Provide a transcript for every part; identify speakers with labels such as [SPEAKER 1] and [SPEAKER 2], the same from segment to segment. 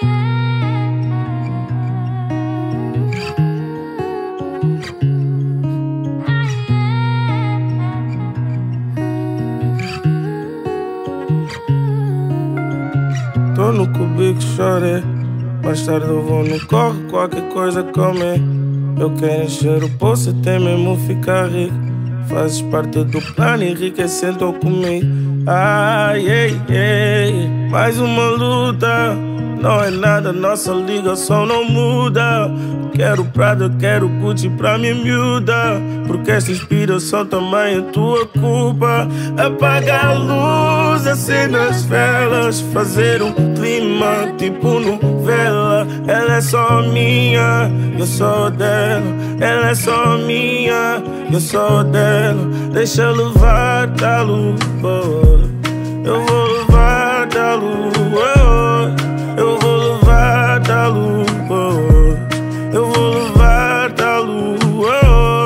[SPEAKER 1] Tô no cubico, chorei. Mais tarde eu vou no corre, qualquer coisa comer. Eu quero encher o poço até mesmo ficar rico. Fazes parte do plano, enriquecendo comigo. Ai, ei, ei, mais uma luta. Não é nada, nossa ligação não muda. Quero Prada, quero Gucci pra minha miúda. Porque essa inspiração também é tua culpa. Apaga a luz, acende as velas. Fazer um clima tipo novela. Ela é só minha, eu sou dela. Ela é só minha, eu sou dela. Deixa eu levar da lua. Eu vou levar da lua. Eu vou levar da lua. Eu vou levar da lua.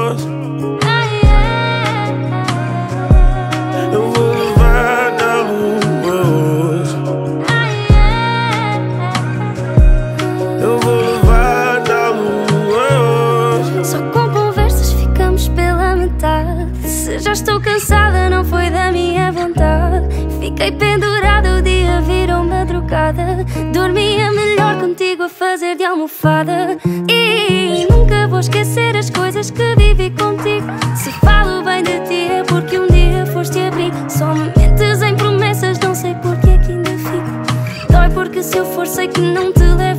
[SPEAKER 1] Eu vou levar da lua. Eu vou levar da lua.
[SPEAKER 2] Só com conversas ficamos pela metade. Se já estou cansada, não foi da minha vontade. Fiquei pendurada, o dia virou madrugada. Dormia melhor contigo a fazer de almofada. E nunca vou esquecer as coisas que vivi contigo. Se falo bem de ti é porque um dia foste abrir. Só me mentes em promessas, não sei porque é que ainda fico. Dói porque se eu for sei que não te levo